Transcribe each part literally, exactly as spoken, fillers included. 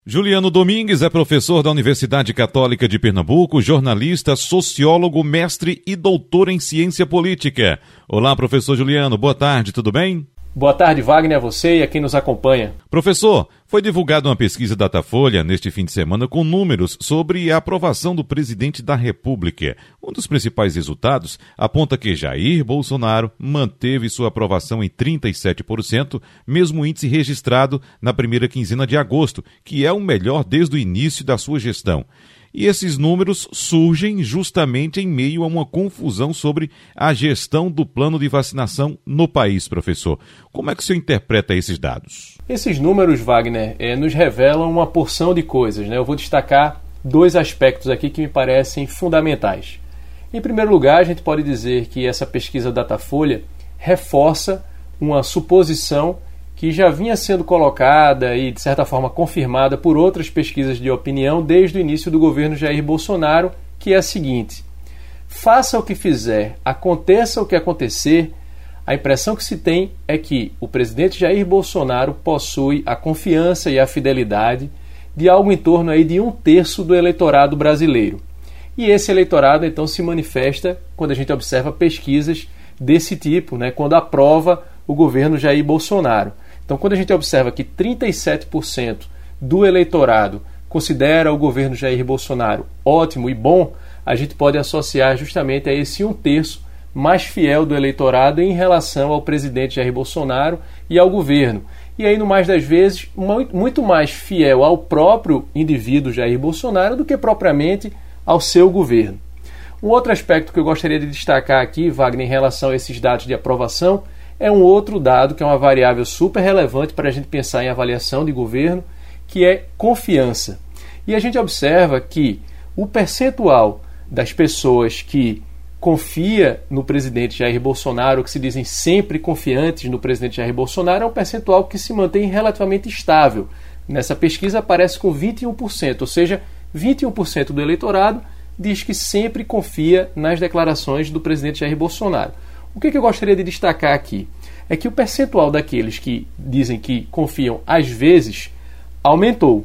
Juliano Domingues é professor da Universidade Católica de Pernambuco, jornalista, sociólogo, mestre e doutor em ciência política. Olá, professor Juliano, boa tarde, tudo bem? Boa tarde, Wagner, a você e a quem nos acompanha. Professor, foi divulgada uma pesquisa Datafolha neste fim de semana com números sobre a aprovação do presidente da República. Um dos principais resultados aponta que Jair Bolsonaro manteve sua aprovação em trinta e sete por cento, mesmo índice registrado na primeira quinzena de agosto, que é o melhor desde o início da sua gestão. E esses números surgem justamente em meio a uma confusão sobre a gestão do plano de vacinação no país, professor. Como é que o senhor interpreta esses dados? Esses números, Wagner, eh, nos revelam uma porção de coisas, né? Eu vou destacar dois aspectos aqui que me parecem fundamentais. Em primeiro lugar, a gente pode dizer que essa pesquisa Datafolha reforça uma suposição que já vinha sendo colocada e, de certa forma, confirmada por outras pesquisas de opinião desde o início do governo Jair Bolsonaro, que é a seguinte: faça o que fizer, aconteça o que acontecer, a impressão que se tem é que o presidente Jair Bolsonaro possui a confiança e a fidelidade de algo em torno aí de um terço do eleitorado brasileiro. E esse eleitorado, então, se manifesta quando a gente observa pesquisas desse tipo, né, quando aprova o governo Jair Bolsonaro. Então, quando a gente observa que trinta e sete por cento do eleitorado considera o governo Jair Bolsonaro ótimo e bom, a gente pode associar justamente a esse um terço mais fiel do eleitorado em relação ao presidente Jair Bolsonaro e ao governo. E aí, no mais das vezes, muito mais fiel ao próprio indivíduo Jair Bolsonaro do que propriamente ao seu governo. Um outro aspecto que eu gostaria de destacar aqui, Wagner, em relação a esses dados de aprovação, é um outro dado que é uma variável super relevante para a gente pensar em avaliação de governo, que é confiança. E a gente observa que o percentual das pessoas que confia no presidente Jair Bolsonaro, que se dizem sempre confiantes no presidente Jair Bolsonaro, é um percentual que se mantém relativamente estável. Nessa pesquisa aparece com vinte e um por cento, ou seja, vinte e um por cento do eleitorado diz que sempre confia nas declarações do presidente Jair Bolsonaro. O que eu gostaria de destacar aqui é que o percentual daqueles que dizem que confiam às vezes aumentou.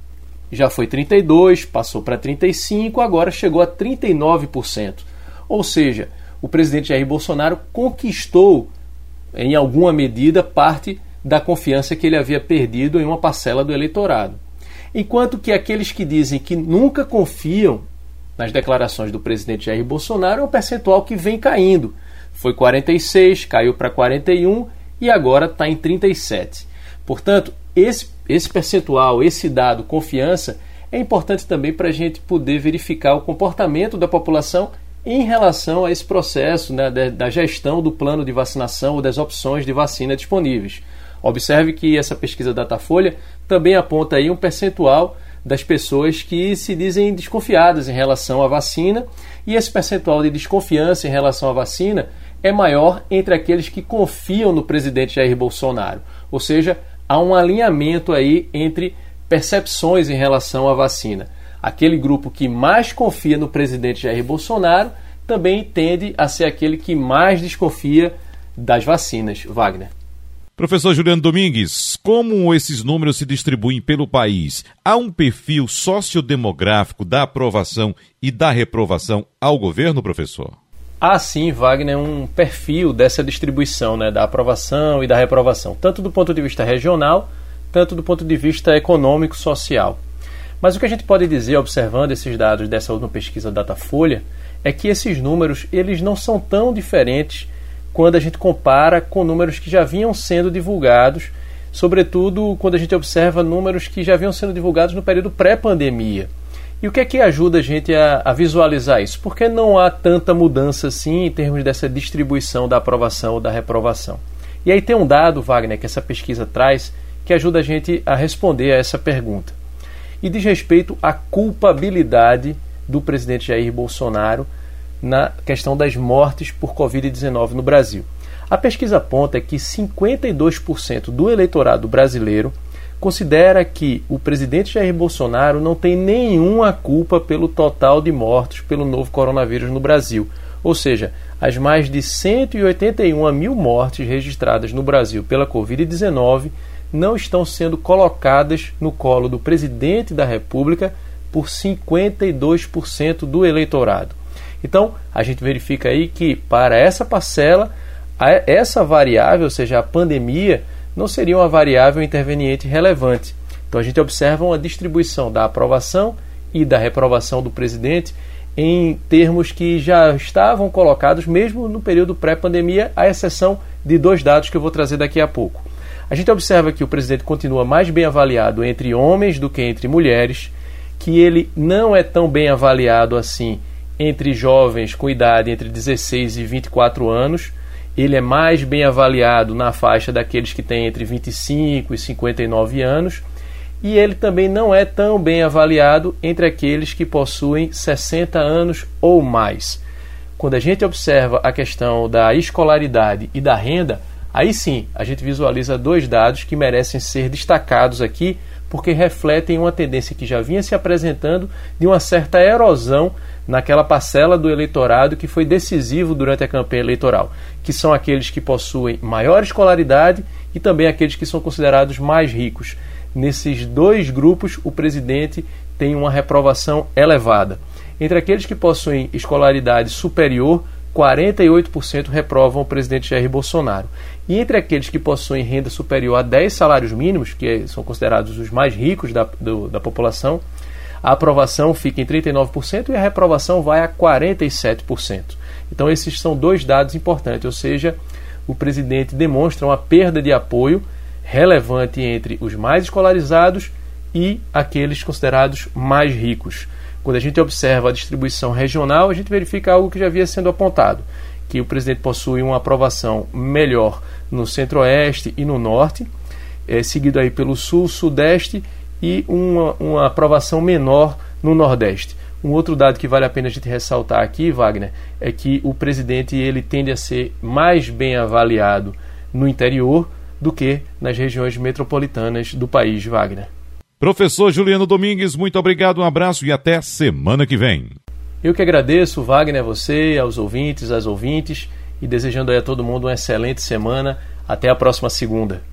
Já foi trinta e dois por cento, passou para trinta e cinco por cento, agora chegou a trinta e nove por cento. Ou seja, o presidente Jair Bolsonaro conquistou, em alguma medida, parte da confiança que ele havia perdido em uma parcela do eleitorado. Enquanto que aqueles que dizem que nunca confiam nas declarações do presidente Jair Bolsonaro é um percentual que vem caindo. Foi quarenta e seis, caiu para quarenta e um e agora está em trinta e sete. Portanto, esse, esse percentual, esse dado, confiança, é importante também para a gente poder verificar o comportamento da população em relação a esse processo, né, da, da gestão do plano de vacinação ou das opções de vacina disponíveis. Observe que essa pesquisa Datafolha também aponta aí um percentual das pessoas que se dizem desconfiadas em relação à vacina, e esse percentual de desconfiança em relação à vacina é maior entre aqueles que confiam no presidente Jair Bolsonaro. Ou seja, há um alinhamento aí entre percepções em relação à vacina. Aquele grupo que mais confia no presidente Jair Bolsonaro também tende a ser aquele que mais desconfia das vacinas. Wagner. Professor Juliano Domingues, como esses números se distribuem pelo país? Há um perfil sociodemográfico da aprovação e da reprovação ao governo, professor? Há sim, Wagner, um perfil dessa distribuição, né, da aprovação e da reprovação, tanto do ponto de vista regional, tanto do ponto de vista econômico-social. Mas o que a gente pode dizer, observando esses dados dessa última pesquisa Datafolha, é que esses números eles não são tão diferentes quando a gente compara com números que já vinham sendo divulgados, sobretudo quando a gente observa números que já vinham sendo divulgados no período pré-pandemia. E o que é que ajuda a gente a, a visualizar isso? Porque não há tanta mudança assim em termos dessa distribuição da aprovação ou da reprovação. E aí tem um dado, Wagner, que essa pesquisa traz, que ajuda a gente a responder a essa pergunta. E diz respeito à culpabilidade do presidente Jair Bolsonaro na questão das mortes por covid dezenove no Brasil. A pesquisa aponta que cinquenta e dois por cento do eleitorado brasileiro considera que o presidente Jair Bolsonaro não tem nenhuma culpa pelo total de mortos pelo novo coronavírus no Brasil. Ou seja, as mais de cento e oitenta e uma mil mortes registradas no Brasil pela covid dezenove não estão sendo colocadas no colo do presidente da República por cinquenta e dois por cento do eleitorado. Então, a gente verifica aí que para essa parcela, essa variável, ou seja, a pandemia, não seria uma variável interveniente relevante. Então, a gente observa uma distribuição da aprovação e da reprovação do presidente em termos que já estavam colocados mesmo no período pré-pandemia, à exceção de dois dados que eu vou trazer daqui a pouco. A gente observa que o presidente continua mais bem avaliado entre homens do que entre mulheres, que ele não é tão bem avaliado assim entre jovens com idade entre dezesseis e vinte e quatro anos, ele é mais bem avaliado na faixa daqueles que têm entre vinte e cinco e cinquenta e nove anos, e ele também não é tão bem avaliado entre aqueles que possuem sessenta anos ou mais. Quando a gente observa a questão da escolaridade e da renda, aí sim a gente visualiza dois dados que merecem ser destacados aqui, porque refletem uma tendência que já vinha se apresentando de uma certa erosão naquela parcela do eleitorado que foi decisivo durante a campanha eleitoral, que são aqueles que possuem maior escolaridade e também aqueles que são considerados mais ricos. Nesses dois grupos, o presidente tem uma reprovação elevada. Entre aqueles que possuem escolaridade superior, quarenta e oito por cento reprovam o presidente Jair Bolsonaro. E entre aqueles que possuem renda superior a dez salários mínimos, que são considerados os mais ricos da, do, da população, a aprovação fica em trinta e nove por cento e a reprovação vai a quarenta e sete por cento. Então esses são dois dados importantes, ou seja, o presidente demonstra uma perda de apoio relevante entre os mais escolarizados e aqueles considerados mais ricos. Quando a gente observa a distribuição regional, a gente verifica algo que já havia sendo apontado, que o presidente possui uma aprovação melhor no centro-oeste e no norte, é, seguido aí pelo sul, sudeste e uma, uma aprovação menor no nordeste. Um outro dado que vale a pena a gente ressaltar aqui, Wagner, é que o presidente ele tende a ser mais bem avaliado no interior do que nas regiões metropolitanas do país, Wagner. Professor Juliano Domingues, muito obrigado, um abraço e até semana que vem. Eu que agradeço, Wagner, a você, aos ouvintes, às ouvintes, e desejando aí a todo mundo uma excelente semana. Até a próxima segunda.